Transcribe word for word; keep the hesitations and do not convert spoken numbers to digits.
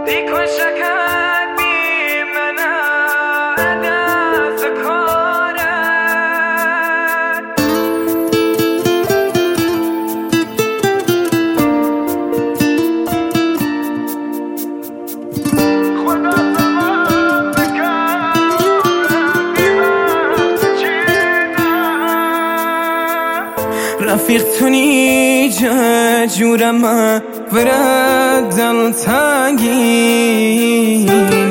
دیکن شکر بی منه دست کاره خدا زمان بکن بی وقت چیده رفیق تونی جا جورم ورد دل تنگی